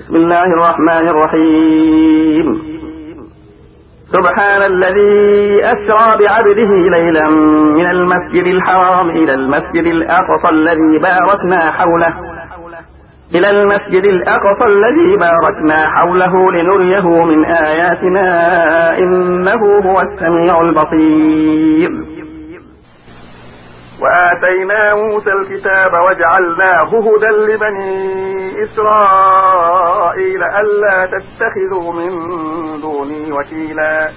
بسم الله الرحمن الرحيم. سبحان الذي أسرى بعبده ليلا من المسجد الحرام إلى المسجد الأقصى الذي باركنا حوله لنريه من آياتنا إنه هو السميع البصير. وآتينا موسى الكتاب وجعلناه هدى لبني إسرائيل ألا تتخذوا من دوني وكيلا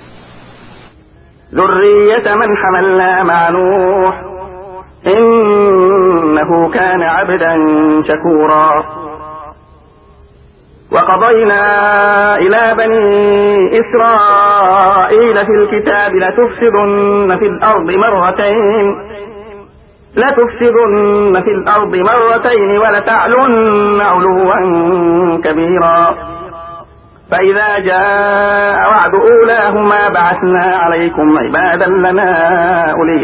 ذرية من حملنا مع نوح إنه كان عبدا شكورا. وقضينا إلى بني إسرائيل في الكتاب لتفسدن في الأرض مرتين ولتعلن علوا كبيرا. فإذا جاء وعد أولاهما بعثنا عليكم عبادا لنا أولي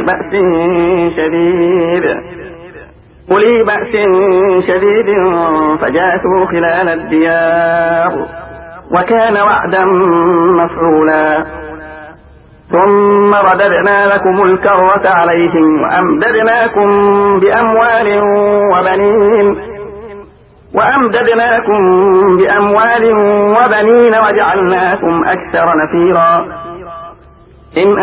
بأس شديد فجاسوا خلال الديار وكان وعدا مفعولا. ثم رددنا لكم الكرة عليهم وأمددناكم بأموال وبنين وجعلناكم أكثر نفيرا. إن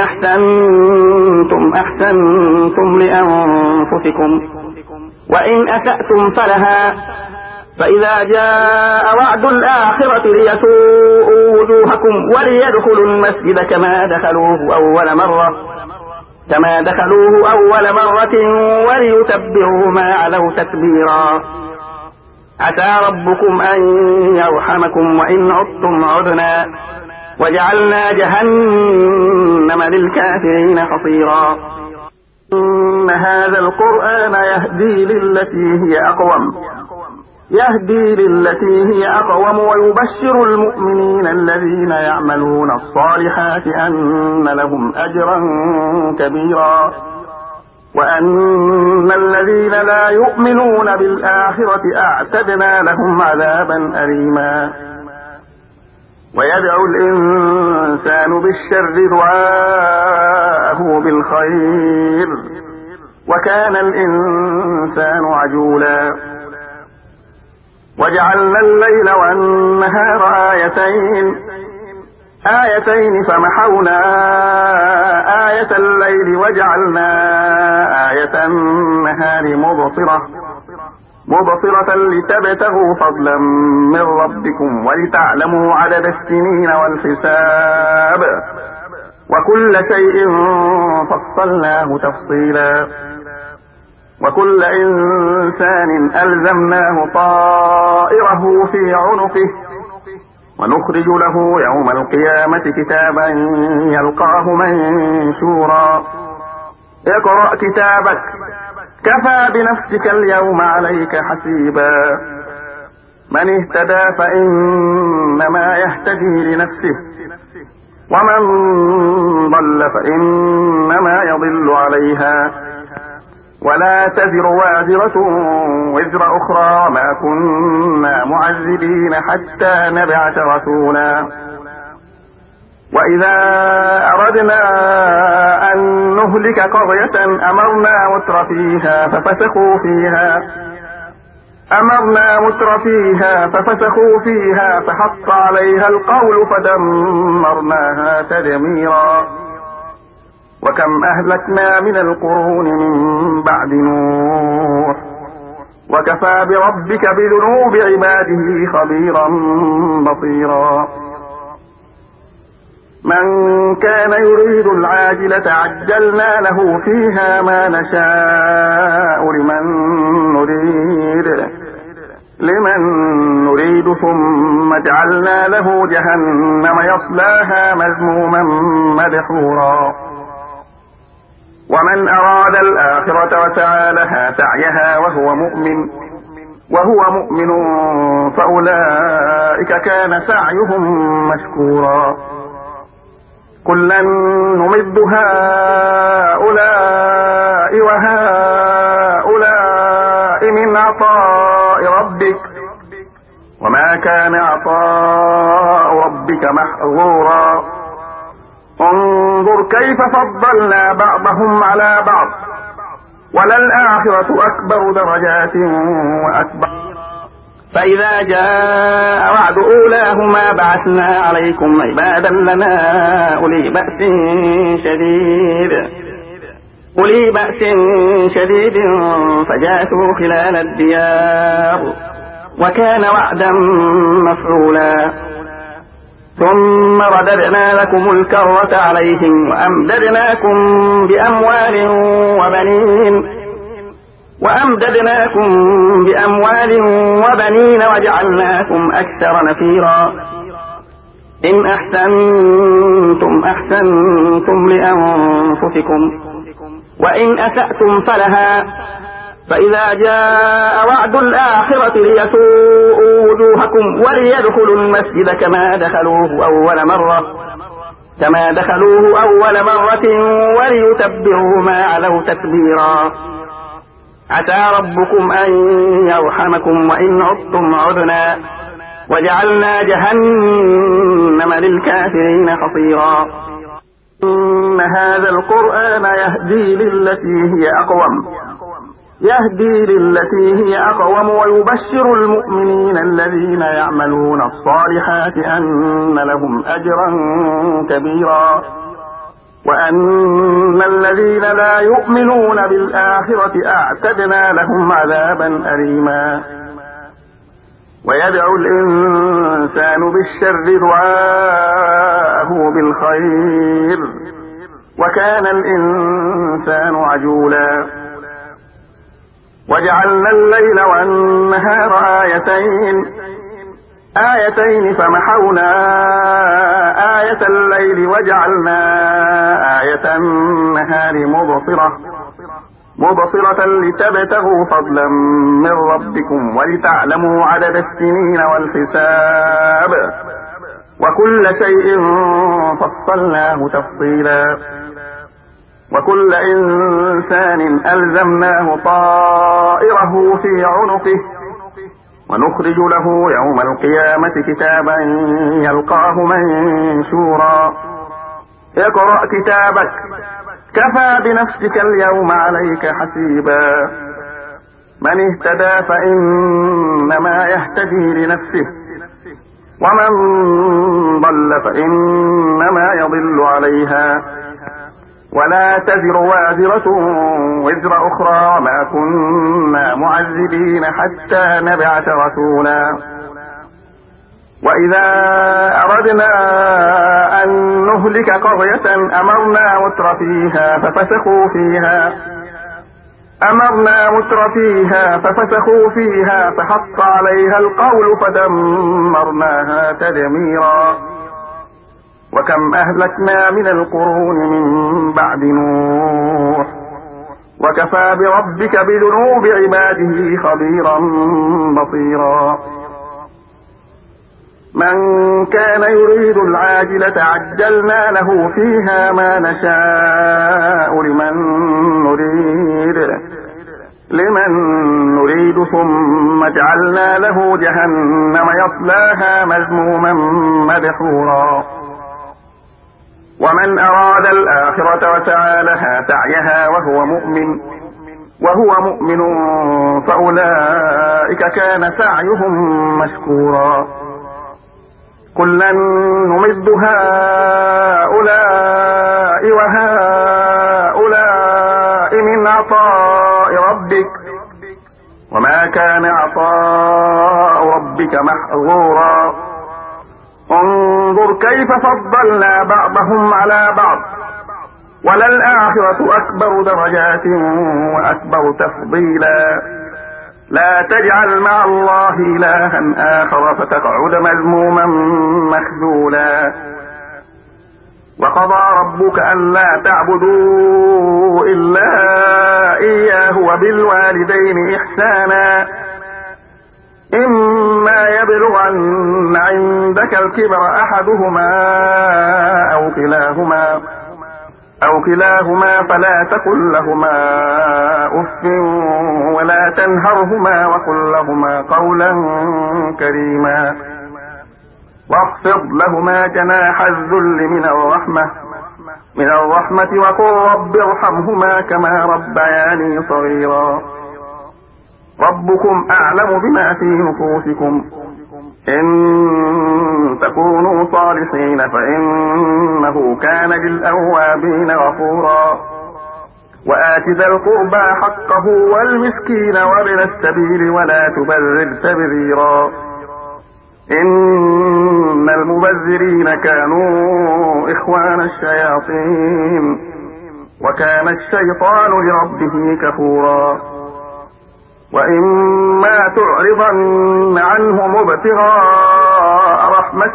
أحسنتم لأنفسكم وإن أسأتم فلها. فإذا جاء وعد الآخرة ليسوءوا وجوهكم وليدخلوا المسجد كما دخلوه أول مرة وليتبعوا ما علوا تتبيرا. عسى ربكم أن يرحمكم وإن عدتم عدنا وجعلنا جهنم للكافرين حصيرا. إن هذا القرآن يهدي للتي هي أقوم ويبشر المؤمنين الذين يعملون الصالحات أن لهم أجرا كبيرا وأن الذين لا يؤمنون بالآخرة أعتدنا لهم عذابا أليما. ويدعو الإنسان بالشر دعاءه بالخير وكان الإنسان عجولا. وجعلنا الليل والنهار آيتين فمحونا آية الليل وجعلنا آية النهار مبصرة لتبتغوا فضلا من ربكم ولتعلموا عدد السنين والحساب وكل شيء فصلناه تفصيلا. وكل إنسان ألزمناه طائره في عنقه ونخرج له يوم القيامة كتابا يلقاه منشورا. اقرأ كتابك كفى بنفسك اليوم عليك حسيبا. من اهتدى فإنما يهتدي لنفسه ومن ضل فإنما يضل عليها ولا تزر وازرة وزر أخرى ما كنا معذبين حتى نبعث رسولا. وإذا أردنا أن نهلك قرية أمرنا متر فيها فحق عليها القول فدمرناها تدميرا. وكم أهلكنا من القرون من بعد نوح وكفى بربك بذنوب عباده خبيرا بصيرا. من كان يريد العاجلة عجلنا له فيها ما نشاء لمن نريد ثم جعلنا له جهنم يصلاها مذموما مدحورا. ومن أراد الآخرة وسعى لها سعيها وهو مؤمن فأولئك كان سعيهم مشكورا. كلا نمد هؤلاء وهؤلاء من عطاء ربك وما كان عطاء ربك محظورا انظر كيف فضلنا بعضهم على بعض وللآخرة أكبر درجات وأكبر. فإذا جاء وعد أولاهما بعثنا عليكم عبادا لنا أولي بأس شديد فجاسوا خلال الديار وكان وعدا مفعولا ثم رددنا لكم الكرة عليهم وأمددناكم بأموال وبنين وجعلناكم أكثر نفيرا إن أحسنتم لأنفسكم وإن أسأتم فلها فإذا جاء وعد الآخرة ليسوءوا وجوهكم وليدخلوا المسجد كما دخلوه أول مرة وليتبروا ما علوا تتبيرا عسى ربكم أن يرحمكم وإن عدتم عدنا وجعلنا جهنم للكافرين حصيرا. إن هذا القرآن يهدي للتي هي أقوم ويبشر المؤمنين الذين يعملون الصالحات أن لهم أجرا كبيرا وأن الذين لا يؤمنون بالآخرة أعتدنا لهم عذابا أليما. ويدعو الإنسان بالشر دعاءه بالخير وكان الإنسان عجولا. وجعلنا الليل والنهار آيتين فمحونا آية الليل وجعلنا آية النهار مبصرة لتبتغوا فضلا من ربكم ولتعلموا عدد السنين والحساب وكل شيء فصلناه تفصيلا. وكل إنسان ألزمناه طائره في عنقه ونخرج له يوم القيامة كتابا يلقاه منشورا اقرأ كتابك كفى بنفسك اليوم عليك حسيبا. من اهتدى فإنما يهتدي لنفسه ومن ضل فإنما يضل عليها ولا تزر وازرة وزر أخرى وما كنا معذبين حتى نبعث رسولا. وإذا أردنا أن نهلك قرية أمرنا متر فيها فحق عليها القول فدمرناها تدميرا. وكم أهلكنا من القرون من بعد نوح وكفى بربك بذنوب عباده خبيرا بصيرا. من كان يريد العاجلة عجلنا له فيها ما نشاء لمن نريد ثم جعلنا له جهنم يصلاها مذموما مدحورا. ومن أراد الآخرة وسعى لها سعيها وهو مؤمن فأولئك كان سعيهم مشكورا. كلا نمد هؤلاء وهؤلاء من عطاء ربك وما كان عطاء ربك محظورا انظر كيف فضلنا بعضهم على بعض وللآخرة أكبر درجات وأكبر تفضيلا. لا تجعل مع الله إلها آخر فتقعد مذموما مخذولا. وقضى ربك ألا تعبدوا إلا إياه وبالوالدين إحسانا إما يبلغن عندك الكبر أحدهما أو كلاهما فلا تقل لهما أف ولا تنهرهما وقل لهما قولا كريما. واخفض لهما جناح الذل من الرحمة وقل رب ارحمهما كما ربياني صغيرا. ربكم أعلم بما في نفوسكم، إن تكونوا صالحين فإنه كان للأوابين غفورا. وآت ذا القربى حقه والمسكين وابن السبيل ولا تبذر تبذيرا، إن المبذرين كانوا إخوان الشياطين وكان الشيطان لربه كفورا. وإما تعرضن عنهم ابتغاء رحمة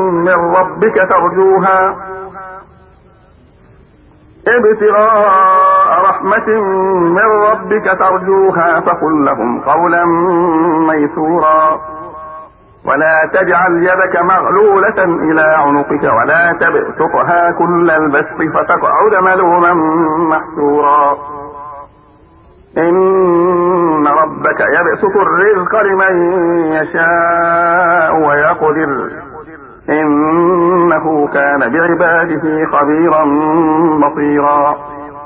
من ربك ترجوها فقل لهم قولا ميسورا. ولا تجعل يدك مغلولة إلى عنقك ولا تبسطها كل البسط فتقعد ملوما محسورا. إن ربك يبسط الرزق لمن يشاء ويقدر، إنه كان بعباده خبيرا بصيرا.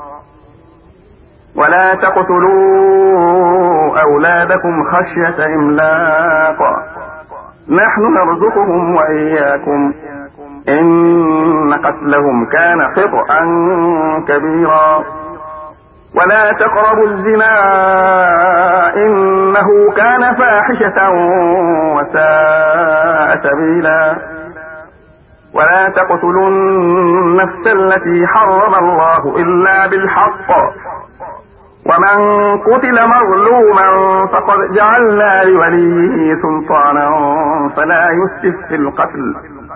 ولا تقتلوا أولادكم خشية إملاق، نحن نرزقهم وإياكم، إن قتلهم كان خطأ كبيرا. ولا تقربوا الزنا إنه كان فاحشة وساء سبيلا. ولا تقتلوا النفس التي حرم الله إلا بالحق، ومن قتل مظلوما فقد جعلنا لوليه سلطانا فلا يسرف في القتل،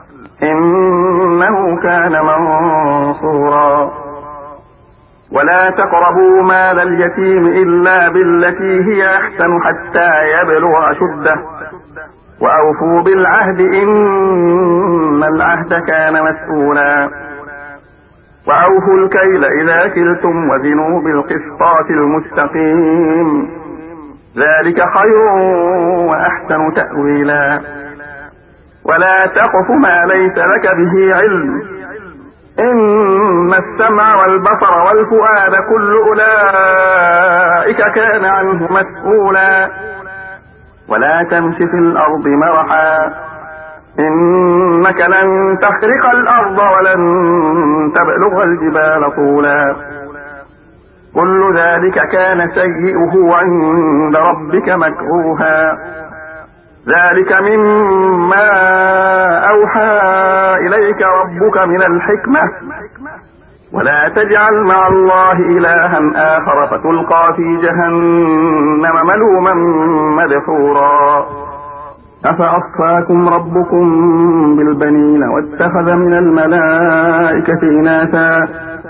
إنه كان منصورا. ولا تقربوا مال اليتيم إلا بالتي هي أحسن حتى يبلغ أشده، وأوفوا بالعهد إن العهد كان مسؤولا. وأوفوا الكيل إذا كلتم وزنوا بالقسطاس المستقيم، ذلك خير وأحسن تأويلا. ولا تقف ما ليس لك به علم، إن السمع والبصر والفؤاد كل أولئك كان عنه مسؤولا. ولا تمش في الأرض مرحا، إنك لن تخرق الأرض ولن تبلغ الجبال طولا. كل ذلك كان سيئه عند ربك مكروها، ذلك مما أوحى إليك ربك من الحكمة. ولا تجعل مع الله إلها آخر فتلقى في جهنم ملوما مدحورا. أفأصفاكم ربكم بالبنين واتخذ من الملائكة إناثا،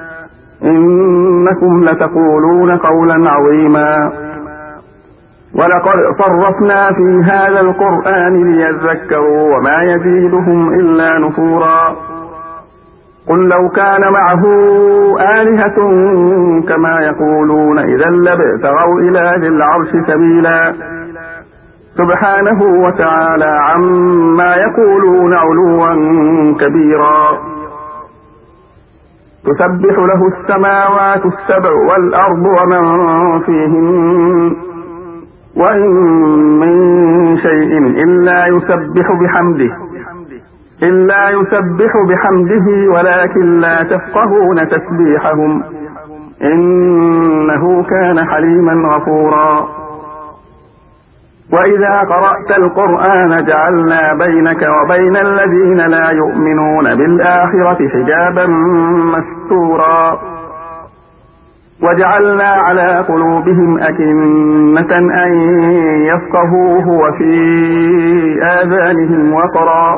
إنكم لتقولون قولا عظيما. ولقد صرفنا في هذا القرآن ليذكروا وما يزيدهم إلا نفورا. قل لو كان معه آلهة كما يقولون إذا لابتغوا إلى ذي العرش سبيلا، سبحانه وتعالى عما يقولون علوا كبيرا. تسبح له السماوات السبع والأرض ومن فيهن، وإن من شيء إلا يسبح بحمده ولكن لا تفقهون تسبيحهم، إنه كان حليما غفورا. وإذا قرأت القرآن جعلنا بينك وبين الذين لا يؤمنون بالآخرة حجابا مستورا، وجعلنا على قلوبهم أكنة أن يفقهوه وفي آذانهم وقرا.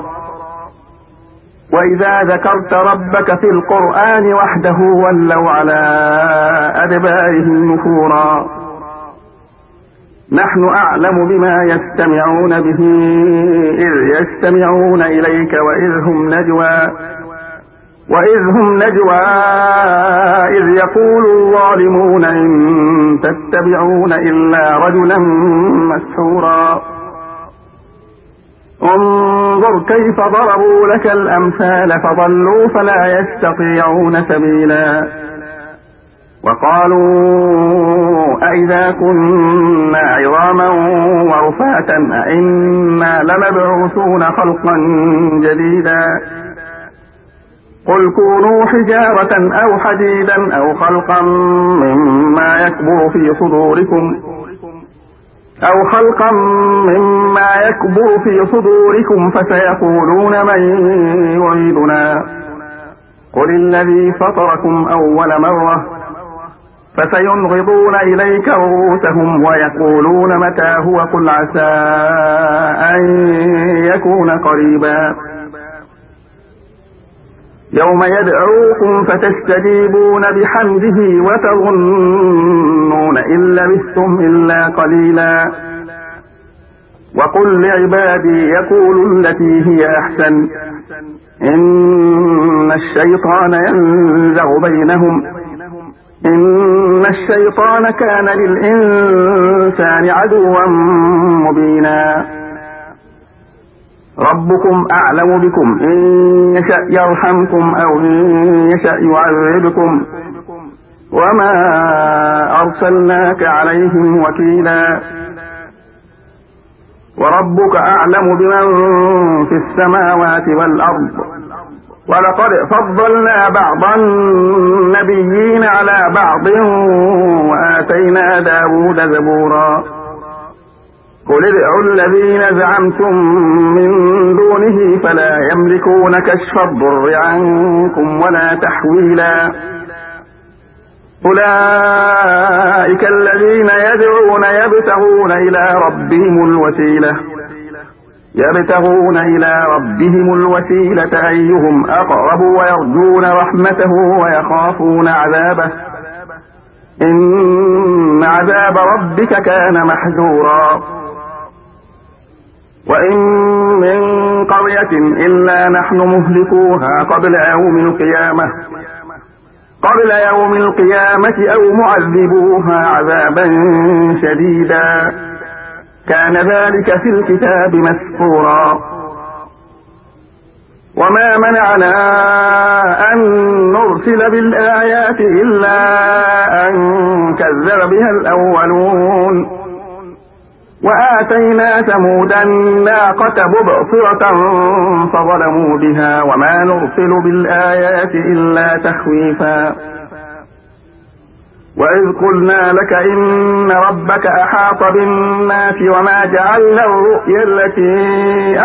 وإذا ذكرت ربك في القرآن وحده ولوا على أدبارهم نفورا. نحن أعلم بما يستمعون به إذ يستمعون إليك وإذ هم نجوى إذ يقول الظالمون إن تتبعون إلا رجلا مسحورا. انظر كيف ضربوا لك الأمثال فضلوا فلا يستطيعون سبيلا. وقالوا أئذا كنا عظاما ورفاتا أئنا لمبعوثون خلقا جديدا. قل كونوا حجارة أو حديدا أو خلقا مما يكبر في صدوركم فسيقولون من يعيدنا قل الذي فطركم أول مرة فسينغضون إليك رؤوسهم ويقولون متى هو قل عسى أن يكون قريبا. يوم يدعوكم فتستجيبون بحمده وتظنون إن لبثتم إلا قليلا. وقل لعبادي يقولوا التي هي أحسن إن الشيطان ينزغ بينهم إن الشيطان كان للإنسان عدوا مبينا. ربكم أعلم بكم إن يشأ يرحمكم أو إن يشأ يعذبكم وما أرسلناك عليهم وكيلا. وربك أعلم بمن في السماوات والأرض ولقد فضلنا بعض النبيين على بعض وآتينا داود زبورا. قل ادعوا الذين زعمتم من دونه فلا يملكون كشف الضر عنكم ولا تحويلا. أولئك الذين يدعون يبتغون إلى ربهم الوسيلة أيهم أقرب ويرجون رحمته ويخافون عذابه إن عذاب ربك كان محذورا. وإن من قرية إلا نحن مهلكوها قبل يوم القيامة أو معذبوها عذابا شديدا كان ذلك في الكتاب مسطورا. وما منعنا أن نرسل بالآيات إلا أن كذب بها الأولون وآتينا ثمود الناقة مبصرة فظلموا بها وما نرسل بالآيات إلا تخويفا. وإذ قلنا لك إن ربك أحاط بالناس وما جعلنا الرؤيا التي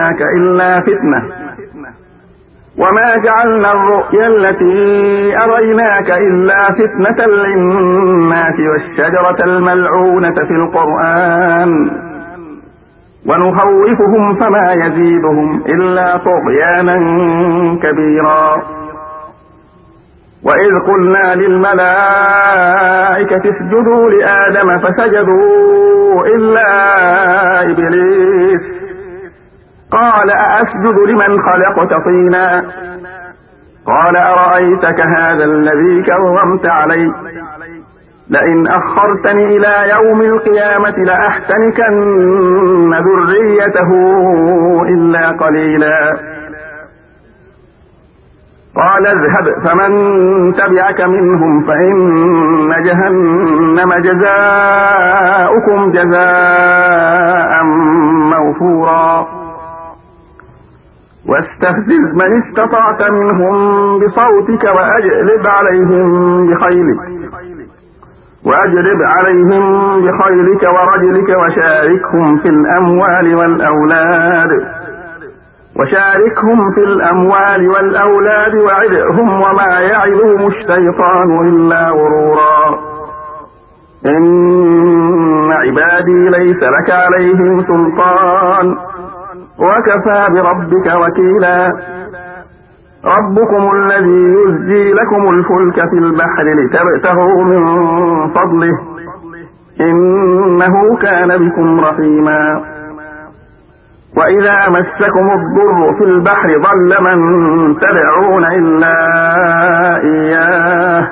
أريناك إلا فتنة للناس والشجرة الملعونة في القرآن ونخوفهم فما يزيدهم إلا طغيانا كبيرا. وإذ قلنا للملائكة اسجدوا لآدم فسجدوا إلا إبليس قال أأسجد لمن خلقت طينا قال أرأيتك هذا الذي كرمت علي لئن أخرتني إلى يوم القيامة لأحتنكن ذريته إلا قليلا. قال اذهب فمن تبعك منهم فإن جهنم جزاؤكم جزاء موفورا. واستفزز من استطعت منهم بصوتك وأجلب عليهم بخيلك ورجلك وشاركهم في الأموال والأولاد وعدهم وما يعدهم الشيطان إلا غرورا. إن عبادي ليس لك عليهم سلطان وكفى بربك وكيلا. ربكم الذي يزجي لكم الفلك في البحر لتبتغوا من فضله إنه كان بكم رحيما. وإذا مسكم الضر في البحر ضل من تدعون إلا إياه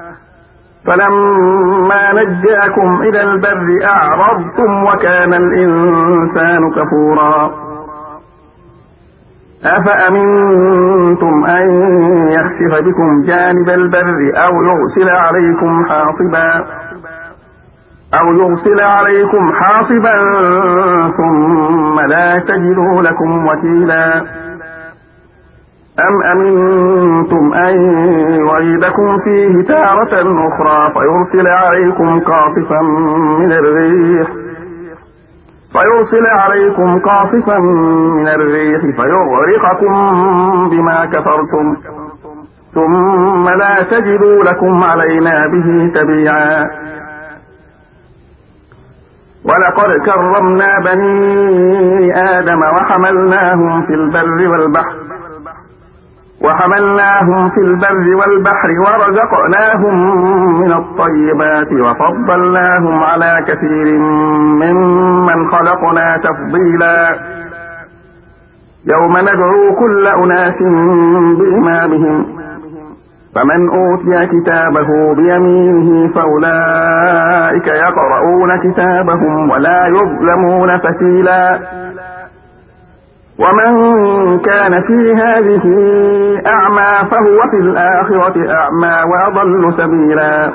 فلما نجاكم إلى البر أعرضتم وكان الإنسان كفورا. أفأمنتم أن يخسف بكم جانب البر أو يرسل عليكم حاصبا ثم لا تجدوا لكم وكيلا أم أمنتم أن يعيدكم فيه تارة أخرى فيرسل عليكم قاصفا من الريح فيغرقكم بما كفرتم ثم لا تجدوا لكم علينا به تبيعا ولقد كرمنا بني آدم وحملناهم في البر والبحر ورزقناهم من الطيبات وفضلناهم على كثير ممن خلقنا تفضيلا يوم ندعو كل أناس بإمامهم فمن أوتي كتابه بيمينه فأولئك يقرؤون كتابهم ولا يظلمون فتيلا ومن كان في هذه أعمى فهو في الآخرة أعمى وأضل سبيلا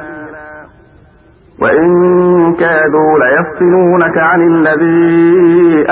وإن كادوا ليفتنونك عن الذي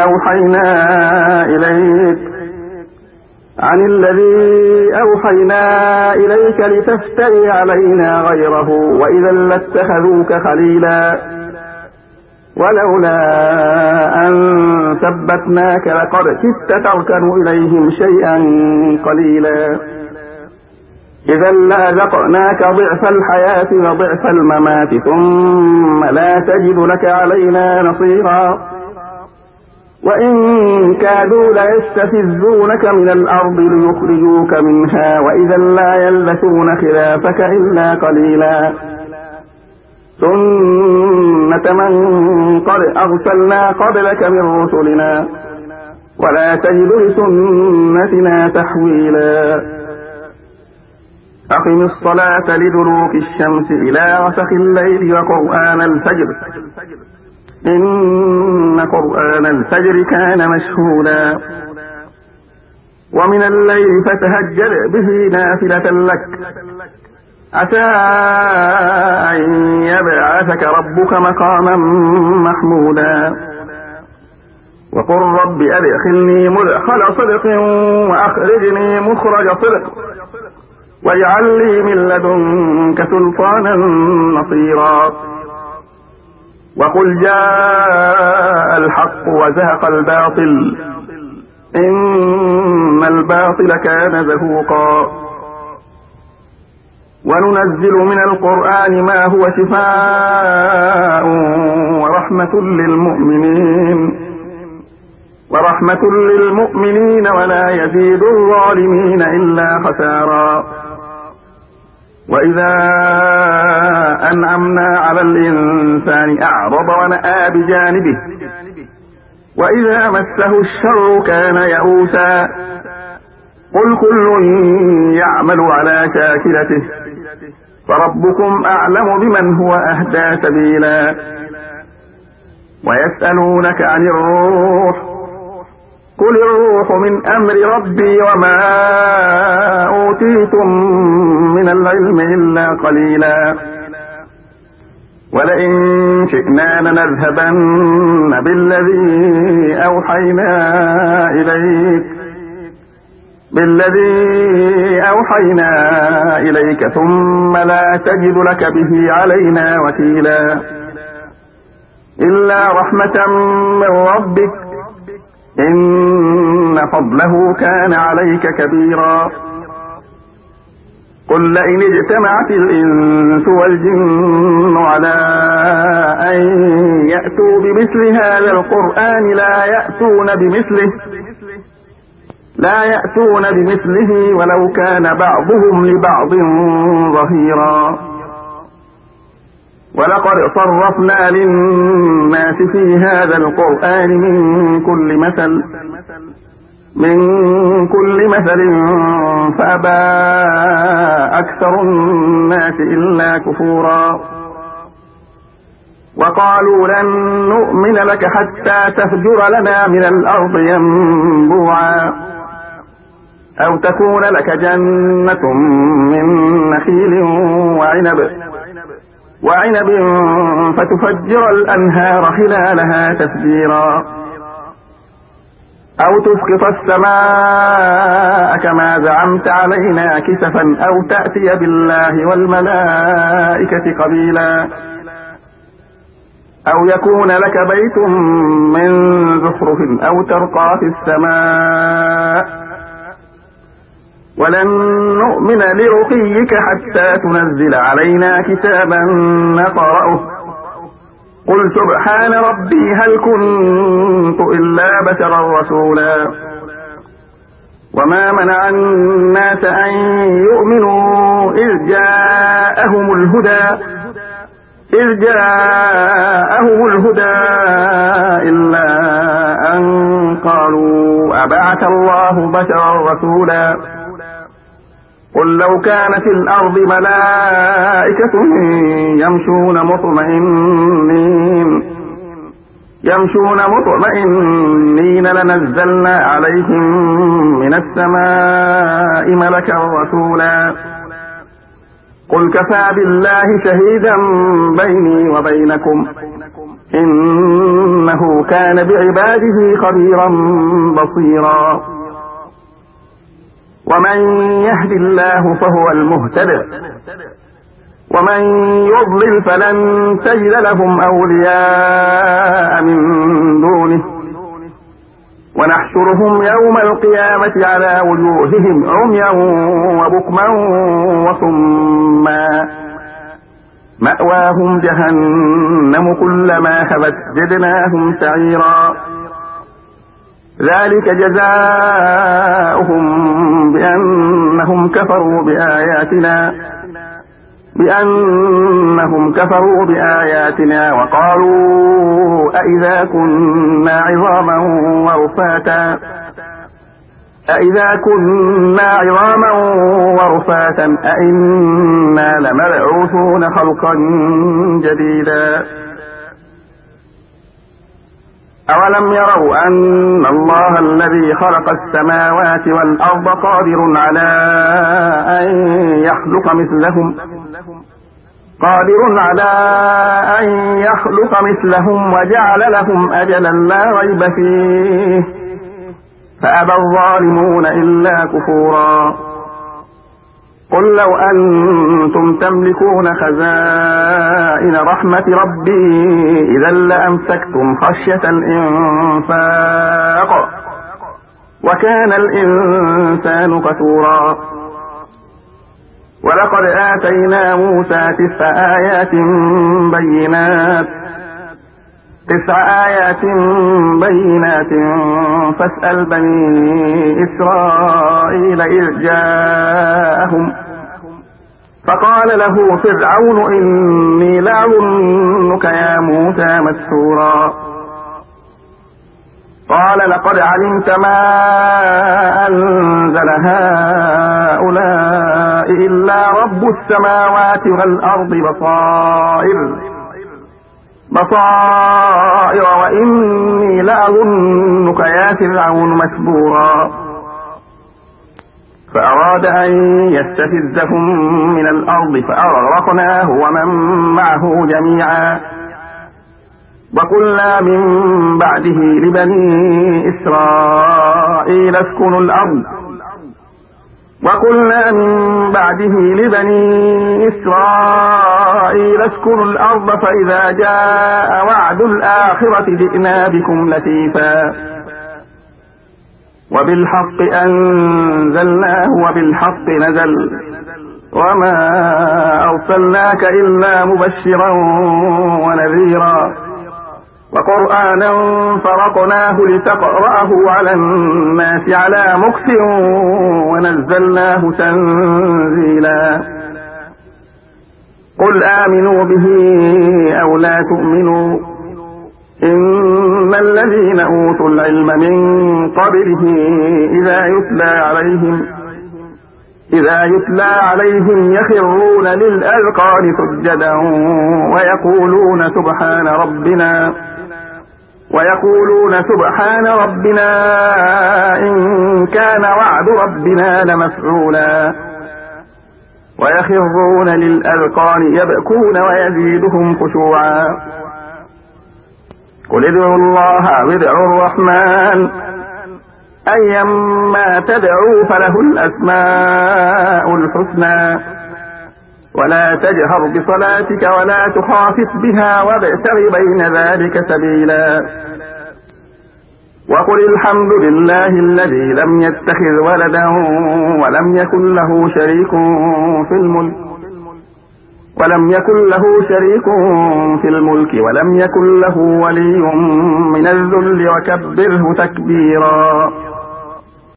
أوحينا إليك لتفتري علينا غيره وإذا لاتخذوك خليلا ولولا أن ثبتناك لقد كدت تركن إليهم شيئا قليلا إذا لأذقناك ضعف الحياة وضعف الممات ثم لا تجد لك علينا نصيرا وإن كادوا ليستفزونك من الأرض ليخرجوك منها وإذا لا يلبثون خلافك إلا قليلا سنة من قد أرسلنا قبلك من رسلنا ولا تجد لسنتنا تحويلا أقم الصلاة لدلوك الشمس إلى غسق الليل وقرآن الفجر إن قرآن الفجر كان مشهودا ومن الليل فتهجد به نافلة لك عسى أن يبعثك ربك مقاما محمودا وقل رب أدخلني مدخل صدق وأخرجني مخرج صدق واجعل لي من لدنك سلطانا نصيرا وقل جاء الحق وزهق الباطل إن الباطل كان زهوقا وننزل من القرآن ما هو شفاء ورحمة للمؤمنين ولا يزيد الظالمين إلا خسارا وإذا أنعمنا على الإنسان أعرض ونأى بجانبه وإذا مسه الشر كان يئوسا قل كل يعمل على شاكلته فربكم أعلم بمن هو أهدى سبيلا ويسألونك عن الروح قل الروح من أمر ربي وما أوتيتم من العلم إلا قليلا ولئن شئنا لنذهبن بالذي أوحينا إليك ثم لا تجد لك به علينا وكيلا إلا رحمة من ربك إن فضله كان عليك كبيرا قل لئن اجتمعت الإنس والجن على أن يأتوا بمثل هذا القرآن لا يأتون بمثله ولو كان بعضهم لبعض ظهيرا ولقد صرفنا للناس في هذا القرآن من كل مثل فأبى أكثر الناس إلا كفورا وقالوا لن نؤمن لك حتى تفجر لنا من الأرض ينبوعا أو تكون لك جنة من نخيل وعنب فتفجر الأنهار خلالها تفجيرا أو تسقط السماء كما زعمت علينا كسفا أو تأتي بالله والملائكة قبيلا أو يكون لك بيت من زخرف أو ترقى في السماء ولن نؤمن لرقيك حتى تنزل علينا كتابا نقرأه قل سبحان ربي هل كنت إلا بشرا رسولا وما منع الناس أن يؤمنوا إذ جاءهم الهدى إلا أن قالوا أبعث الله بشرا رسولا قل لو كان في الأرض ملائكة يمشون مطمئنين لنزلنا عليهم من السماء ملكا رسولا قل كفى بالله شهيدا بيني وبينكم إنه كان بعباده خبيرا بصيرا ومن يهد الله فهو المهتد ومن يضلل فلن تجد لهم أولياء من دونه ونحشرهم يوم القيامة على وجوههم عميا وبكما وصما مأواهم جهنم كلما خبت زدناهم سعيرا ذلك جزاؤهم بأنهم كفروا بآياتنا وقالوا أإذا كنا عظاما ورفاتا أإنا لمبعوثون خلقا جديدا أولم يروا أن الله الذي خلق السماوات والأرض قادر على أن يخلق مثلهم وجعل لهم أجلا لا ريب فيه فأبى الظالمون إلا كفورا قل لو أنتم تملكون خزائن رحمة ربي إذا لأمسكتم خشية الإنفاق وكان الإنسان كفورا ولقد آتينا موسى 9 آيات بينات فاسأل بني إسرائيل إذ جاءهم فقال له فرعون إني لأظنك يا موسى مسحورا قال لقد علمت ما أنزل هؤلاء إلا رب السماوات والأرض بصائر وإني لأظنك يا فرعون مسبورا فأراد أن يستفزهم من الأرض فأغرقناه ومن معه جميعا وقلنا من بعده لبني إسرائيل اسكنوا الأرض فإذا جاء وعد الآخرة جئنا بكم لفيفا وبالحق أنزلناه وبالحق نزل وما أرسلناك إلا مبشرا ونذيرا وقرآنا فرقناه لتقرأه على الناس على مكث ونزلناه تنزيلا قل آمنوا به أو لا تؤمنوا إن الذين أوتوا العلم من قبله إذا يتلى عليهم يخرون للأذقان سجدا ويقولون ويقولون سبحان ربنا إن كان وعد ربنا لمفعولا ويخرون للأذقان يبكون ويزيدهم خشوعا قل ادعوا الله أو ادعوا الرحمن أيما تدعوا فله الأسماء الحسنى ولا تجهر بصلاتك ولا تخافت بها وابتغ بين ذلك سبيلا وقل الحمد لله الذي لم يتخذ ولدا ولم يكن له شريك في الملك ولم يكن له ولي من الذل وكبره تكبيرا.